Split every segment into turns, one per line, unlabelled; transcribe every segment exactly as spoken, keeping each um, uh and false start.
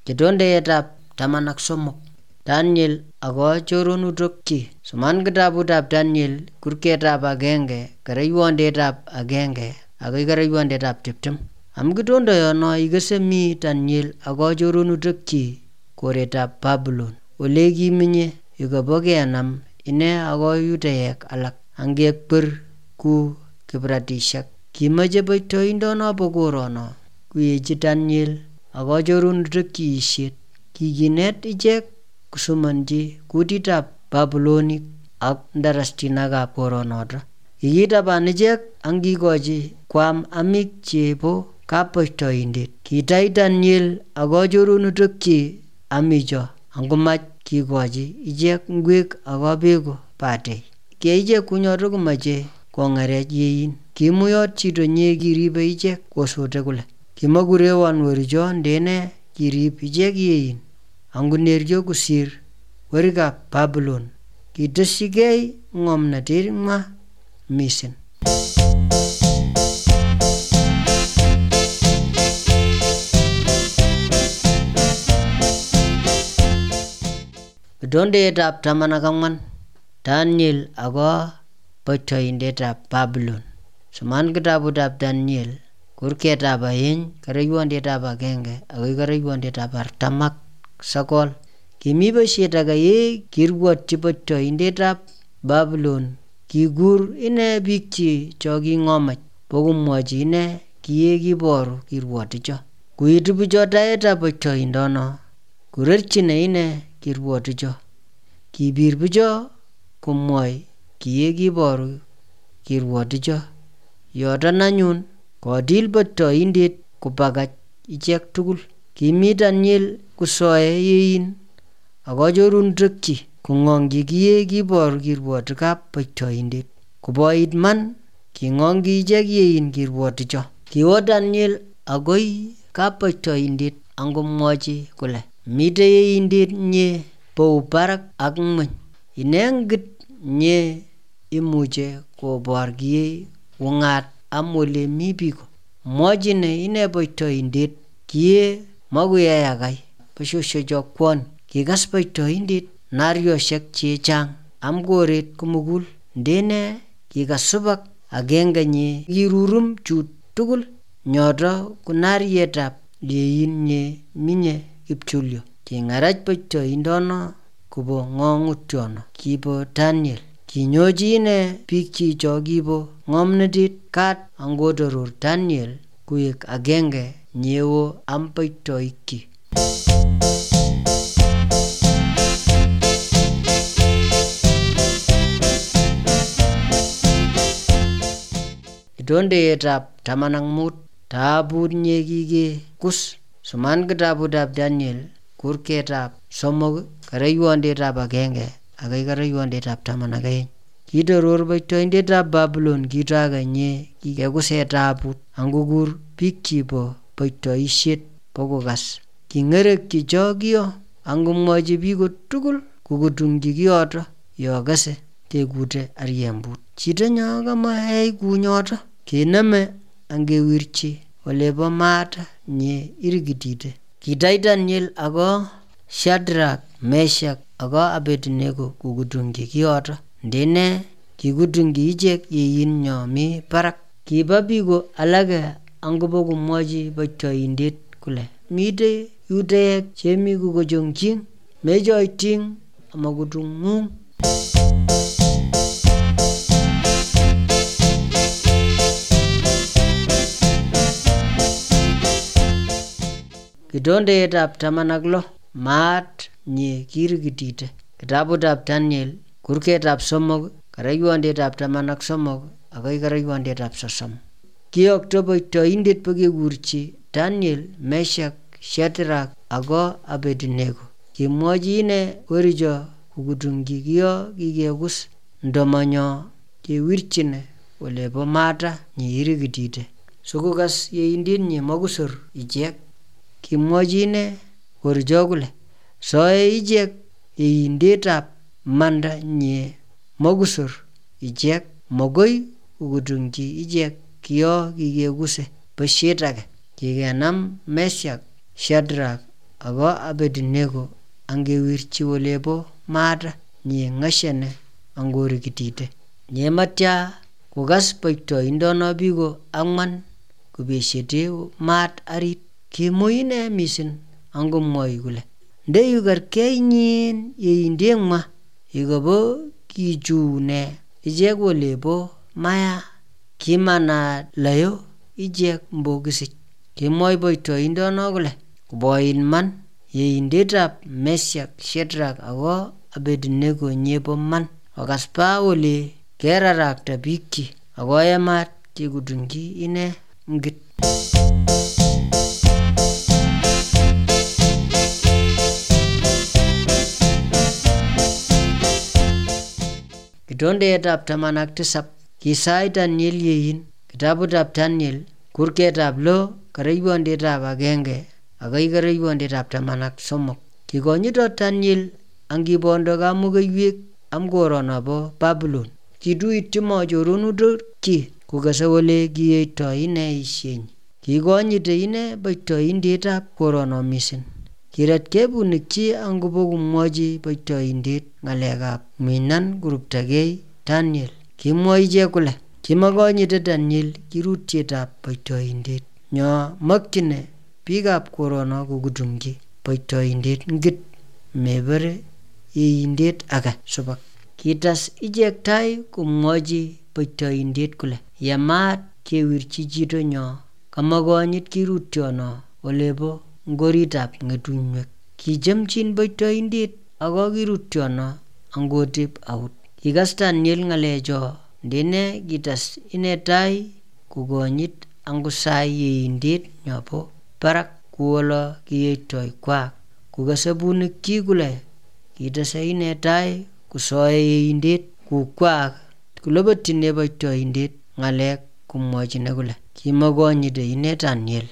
Kitondetab taman ak somok. Daniel ako choronutokchi. Soman kitabutab Daniel kurketab agenge kereiwondetab agenge akoi kereiwondetab tiptem. Am kitondoyono ikose mi Daniel ako choronutokchi koretab Babylon ole kimenye yukobo kenam ine ako Yudaek alak angekwer ku Kipratishek. Kimache boitoindono bo korono kuyechi Daniel ako choronutokchi isiet. Kikinet ichek kusomanchi kutitab Babylonik ak ndarastinakab koronoto. Kikitaban ichek angikochi kwam amik chebo kaboitoindet. Kitach Daniel ako choronutokchi amicho angomach kikochi ichek ngwek ako beko batei. Ki ichek kunyoto komache kong'erech yein. Kimuyot chito nye kiribe ichek kosote kole kimakurewon wericho ndene kirib ichek yein angoneryo kosir werikab Babylon. Kitesyigei ng'omnotet ng'wa mising. Kitondetab taman ak ang'wan. Daniel ako boitoindetab Babylon. Soman kitabutab Daniel kurketab aeng kereiwondetab agenge akoi kereiwondetab artam ak sokol. Kimi boisiet age ye kirwotyi boitoindetab Babylon. Kikur ine biikchi cho king'omach bokomwochi ine kiye kiboru kirwoticho. Kuitu bicho taetab boitoindono kurerchine ine kirwoticho. Kibir bicho komwoi kiye kiboru kirwoticho. Yoton anyun kotil boitoindet kobakach ichek tugul. Kimi Daniel kusoe yein ako choronutokchi kong'ongchi kiye kiboru kirwotikab boitoindet. Koboit man king'ongchi ichek yein kirwoticho. Kiwo Daniel akoi kaboitoindet angomwochi kole mite yeindet nye bou barak ak ng'weny. Inendet nye imuche kobor kiye ung'at am ole mi biko. Mwochine ine boitoindet kiye makuyai akai boisiosiecho kwony. Kikas boitoindet narioshek chechang am koret komugul ndene kikasubak agenge nye kirurum chut tugul. Nyoto ko narietab yein nye minye kipchulyo. King'arach boitoindono kobo ng'ong'utiono kibo Daniel. Kinyochi ine biikchi cho kibo ng'omnotet kat angotoror Daniel koek agenge nyewo am boitoikchi. Kitondetab taman ak mut. Taabut nye kikekus. Soman kitabutab Daniel kurketab somok kereiwondetab agenge akoi kereiwondetab taman ak aeng. Kitoror boitoindetab Babylon kito age nye kikekuse taabut angokur biikchi bo boitoisiet bokokas. King'erekchi cho kiyo angomwochi biko tugul kokotungchi kiyoto yo kase tekute ariembut. Chito nyo kamayai kunyoto kenome angewirchi olebo maat nye irikitite. Kitach Daniel ako Shadrach, Meshach ako Abednego kokotungchi kiyoto ndene kikutungchi ichek yein nyo mi barak. Kiba biko alake angobokomwochi boitoindet kole mite Yudaek chemi kokochongchi mechoiting amakotung'ung. Kitondetab taman ak lo. Maat nye kirikitite. Kitabutab Daniel kurketab somok kereiwondetab taman ak somok akoi kereiwondetab sosom. Kiyokto boitoindet bokekurchi Daniel, Meshach, Shadrach ako Abednego. Kimwochi ine wericho kokotungchi kiyo kikekus ndomonyo kewirchine olebo mata nye irikitite sikokas yeindet nye makusor ichek. Kimwochi ine wericho kole soe ichek yeindetab manda nye makusor ichek makoi kokotungchi ichek kiyo kikekuse boisiet age. Kikenam Meshach, Shadrach ako Abednego angewirchi olebo maat nye ng'ashene angorikitite. Nyematya kokas boitoindono biko ang'wan kobesiete maat arit, kimui ine mising angomwoi kole ndeyu kerkei nyin yeindeng'wa yekobo kichune ichek olebo maya kimana layo ichek mbokisich. Kimwoi boitoindono kole koboin man yeindetab Meshach, Shadrach ako Abednego nyebo man okas ba ole kerarakta biikchi akoye maat kekutungchi ine ngit. Kitondetab taman ak tisab kisai Daniel yein kitabutab Daniel kurketab lo kereiwondetab agenge akoi kereiwondetab taman ak somok. Kikonyitot Daniel angibondo kamukeiwek amkorono bo Babylon. Kituityi mochoronokchi kokase ole kiyeito ine isienyi. Kikonyite ine boitoindetab korono mising. Kiret kebunikchi angobokomwochi boitoindet ng'alekab minan kuruptagei Daniel. Kimwa ichek kole kimakonyite Daniel kirutietab boitoindet. Nyo makchine biikab korono kokutungchi boitoindet ngit mebere yeindet age subak. Kitas ichek tai komwochi boitoindet kole yamat kewirchi chito nyo kamakonyit kirutiono olebo ngoritab ng'etunywek. Kichomchin boitoindet ako kirutiono angoteb out. Kikas Daniel ng'alecho ndene kitas ine tai kokonyit angosai yeindet nyobo barak kuolo kiyeitoi kwak. Kokase bunikchi kole kitese ine tai kosoe yeindet kukwak kolebetyine boitoindet ng'alek komwochine kole kimakonyite ine Daniel.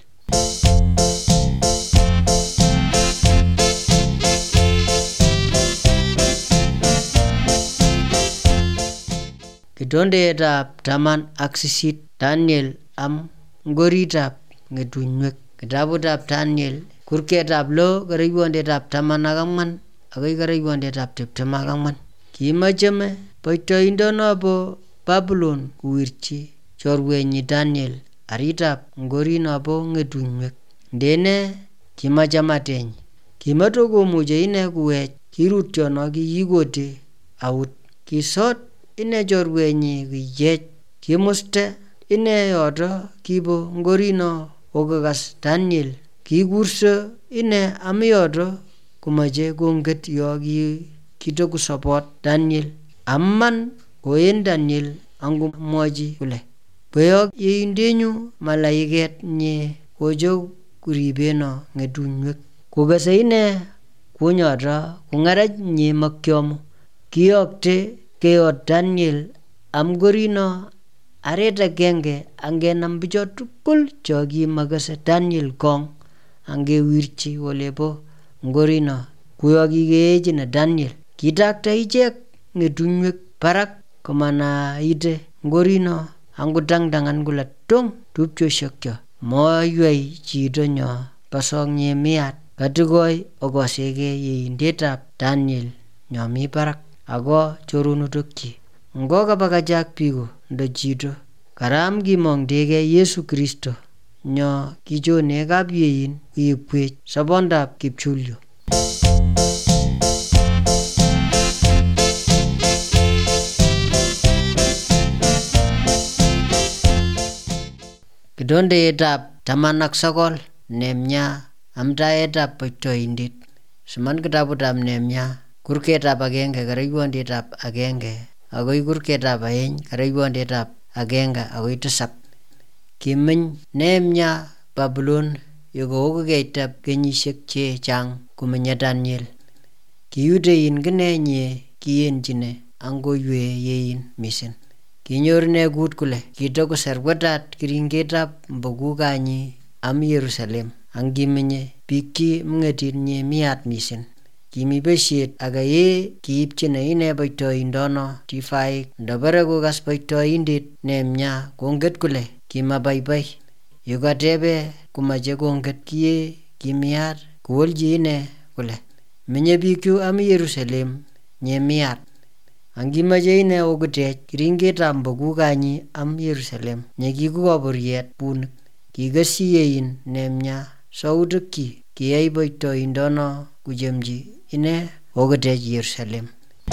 Kitondetab taman ak sisit Daniel am ngoritab ng'etunywek. Kitabutab Daniel kurketab lo kereiwondetab taman ak ang'wan akoi kereiwondetab tiptem ak ang'wan. Kimachame boitoindono bo Babylon kowirchi chorwenyi Daniel aritab ngorino bo ng'etunywek. Ndene kimachamatenyi. Kimatokomuche ine kuwech kirutiono kikikote out. Kisot ine chorwenyi kiyech. Kimuste ine yoto kibo ngorino kokakas Daniel. Kikurso ine ami yoto komache konget yo kitokusopot Daniel. Amman koen Daniel angomwochi kole boyok yeindenyu malaiket nye kocho kuribeno ng'etunywek. Kokase ine kunyoto kong'arach nye makyomo. Kiyokte keyot Daniel am ngorino aret agenge angenam bicho tugul cho kimakase Daniel kong angewirchi olebo ngorino kuyo kikeechine Daniel. Kitakta ichek ng'etunywek barak komanaite ngorino angotangdangan kole tong tupchoshekcho moywei chito nyo pasok nye miyat katikoi okoseke yeindetab Daniel nyo mi barak ako choronotokchi. Ngokabakachak biko ndo chito karam kimong'ndege Yesu Kristo nyo kichone kapyein kiibwech sobondab kipchulyo. Kitondetab taman ak sokol Nehemia amtaetab boitoindet. Siman kitabutab Nehemia kurketab agenge kereiwondetab agenge akoi kurketab aeng kereiwondetab agenge akoi tisab. Kimeny Nehemia Babylon yekokokeitab kenyisiek chechang komenye Daniel. Kiyutein kinenye kiyenchine angoywe yein mising. Kinyor ine kut kole kitokoserwetat kiringetab mbokukanyi am Yerusalem angimenye biikchi mng'etit nye miyat mising. Kimi besiet akaye kiipchine ine boitoindono tifaik ndabare kokas boitoindet Nehemia konget kole kimabaibai. Yukatebe komache konget kiye kimiyat kowolchi ine kole, menye biikchu ami Yerusalem nyemiat. Angimache ine oketech keringetab mbokukanyi am Yerusalem nyekiku kaburiet bunik. Kikesyi yein nemya sautikchi kiyai boitoindono kuchomchi ine oketech Yerusalem.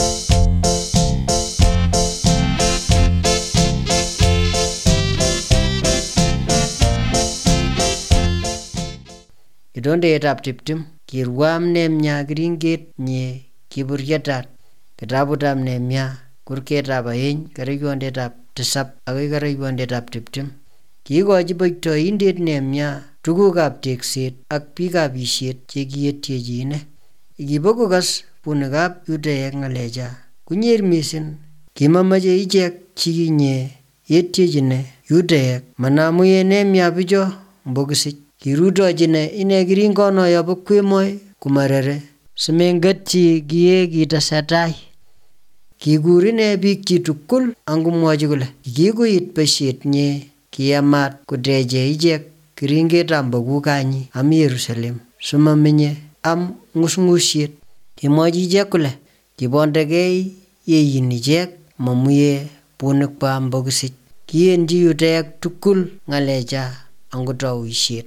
Kidondetab tiptem. Kirwam Nehemia keringet nye kiburyetat. Kitabutab Nehemia kurketab aeng kereiwondetab tisab akoi kereiwondetab tiptem. Kiikochi boitoindet Nehemia tugukab tekset ak biikab isiet chekietiechi ine. Kibokokas bunikab Yudaek ng'alecha kunyer mising. Kimamache ichek chi nye etiechi ine Yudaek manamuye Nehemia bicho mbokisich. Kirutochi ine keringono yobo kwemoi kumarere simenget chi kiye kitesetai. Kikur ine biikchi tugul angomwochi kole kikikuit boisiet nye kiyamat koteche ichek keringetab mbokukanyi am Yerusalem simamenye am ng'usng'usiet. Kimwochi ichek kole kibondegei yein ichek mamuye bunikwa mbokisich. Kiyenchi Yudaek tugul ng'alecha angotou isiet.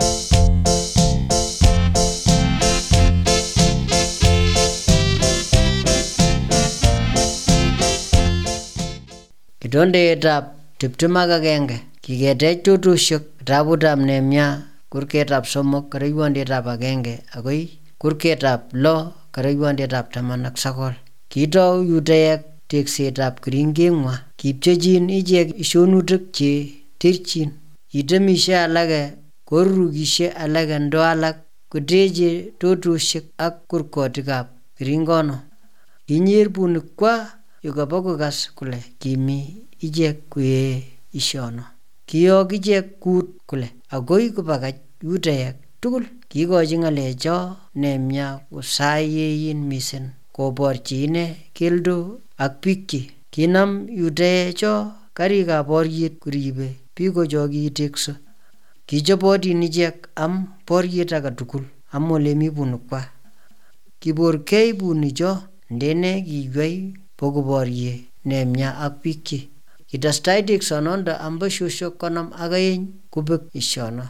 Kidondetab tiptem ak agenge. Kiketech tutusiek. Kitabutab Nehemia kurketab somok kereiwondetab agenge akoi kurketab lo kereiwondetab taman ak sokol. Kitou Yudaek teksetab keringeng'wa. Kipchechin ichek isonutik che terchin. Kitemishe alake korurukishe alake ndo alak koteche tutusiek ak kurkotikab keringono. Kinyer bunikwa yukabokokas kole kimi ichek koyoe isiono. Kiyok ichek kut kole agoi kobakach Yudaek tugul. Kiikochi ng'alecho Nehemia kosai yein mising koborchi ine keldo ak biikchi. Kinam Yudaecho karikab boriet koribe bikocho kiitekso. Kichobotin ichek am boriet age tugul am ole mi bunikwa. Kiborkei bunicho ndene kiywei bokoborie Nehemia ak biikchi. Kitestai teksonondo am boisiosiek konom ak aeng kobek isiono.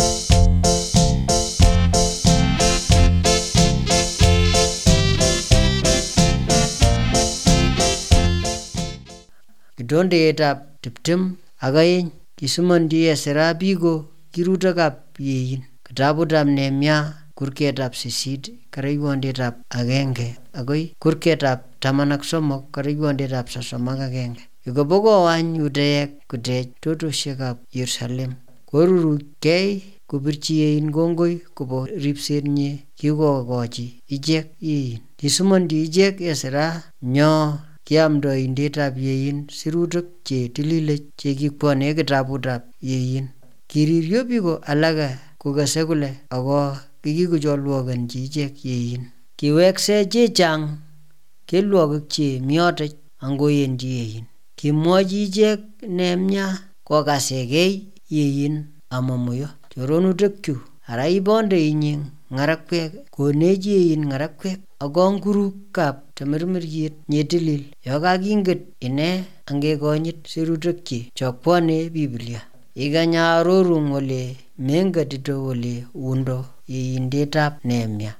Kidondetab tiptem ak aeng. Kisumonchi Ezra biko kirutikab yein. Kitabutab Nehemia kurketab sisit kereiwondetab agenge akoi kurketab taman ak somok kereiwondetab sosom ak agenge. Yukabokowany Yudaek kotech tutusiekab Yerusalem korurukei kopirchi yein kongoi kobo ripset nye kikokochi ichek yein. Kisumonchi ichek Ezra nyo kiamdoindetab yein sirutik che tilile chekikwane kitabutab yein. Kiriryo biko alake kokase kole ako kikicholwokenchi ichek yein. Kiwekse chechang kelwokik che miotech angoyenchi yein. Kimwochi ichek Nehemia kokasegei yein amamuyo. Choronutikchu ara ibonde inying ng'arakwek konech yein ng'arakwek ak kongurukab tamirmiriet nyetilil yo kakinget ine angekonyit sirutikchi chokbwane Biblia. Ikanya arorun ole mengetito ole undo yeindetab Nehemia.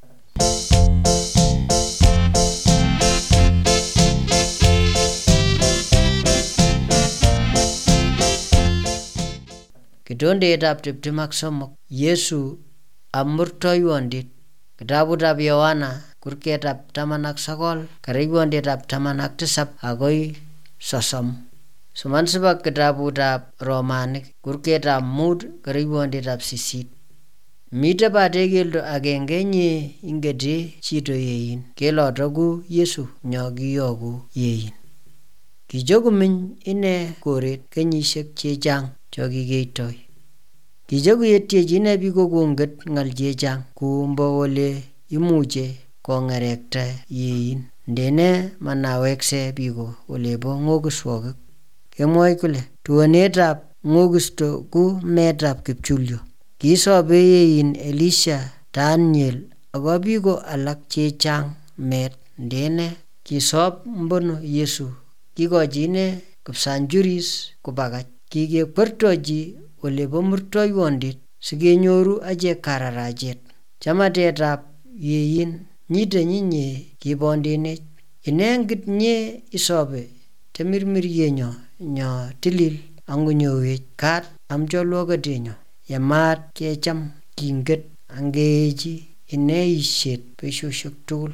Kidondetab tiptem ak somok. Yesu amurtoiwondit. Kitabutab Yohana kurketab taman ak sokol kereiwondetab taman ak tisab akoi sosom. Soman sibak kitabutab Romanik kurketab mut kereiwondetab sisit. Mite bate keldo agenge nye ingete chito yein. Keloto ku Yesu nyo kiyoku yein. Kichokomeny ine koret kenyisiek chechang cho kikeitoi. Kichokuyetiechi ine biko konget ng'al chechang kumbo ole imuche kong'erekta yein. Ndene manawekse biko olebo ng'okiswokik. Kemwoe kole tuonetab ng'okisto ku meetab kipchulyo. Kisobe yein Elisha Daniel ak biko alak chechang met ndene kisop mbono Yesu. Kikochi ine kipsanjuris kobakach. Kikekwertochi ole bo murtoiwondit sikenyoru achek kararachet. Chamatetab yeyin nyite nyinye kibondinech. Inengit nye isobe temirmiryenyo nyo tilil angonyowech kat am cholwoketenyo. Yamat kecham kinget angeechi ineishet betusiek tugul.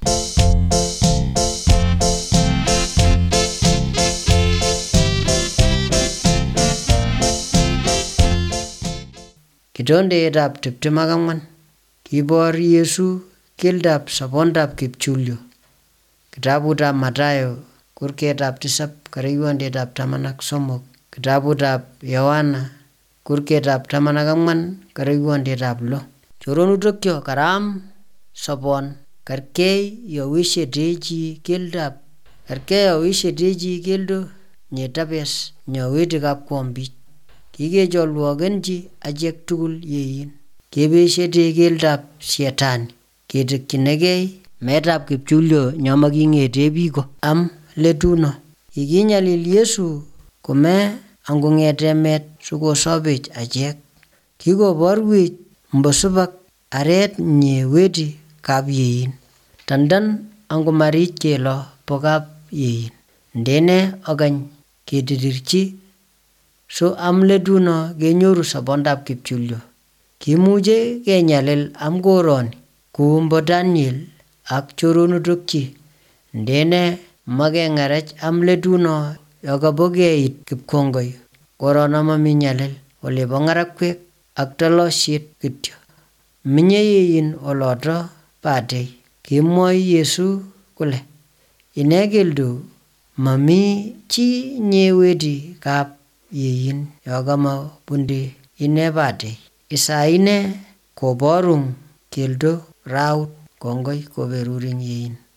Kitondetab tiptem ak ang'wan. Kibor Yesu keldab sobondab kipchulyo. Kitabutab Mathayo kurketab tisab kereiwondetab taman ak somok. Kitabutab Yohana kurketab taman ak ang'wan kereiwondetab lo. Choronutokyo karam sobon kerkei yowishetechi keldab kerkei yowishetechi keldo nyetabes nyoweti kapkombich. Kikecholwokenchi achek tugul yeyin. Kebeshete keldab shetani. Ketekyinegei meetab kipchulyo nyo making'ete biko am letuno. Kikinyalil Yesu kome angong'ete met sikosobech achek. Kikoborwech mbosubak aret nye weti kap yeyin. Tandan angomarich kelo bo kap yeyin. Ndene okany ketirirchi so am letuno kenyoru sobondab kipchulyo. Kimuche kenyalil am koroni kou mbo Daniel ak choronutokchi. Ndene makeng'erech am letuno yokobokeit kipkongoi. Korono mami nyalil ole bo ng'arakwek ak tolosiet kityo. Minye yeyin oloto batei. Kimwoi Yesu kole ine keldo mami chi nyeweti kap yeyin yokamabunde ine batei. Isaine koborung keldo raut kongoi koberurin yeyin.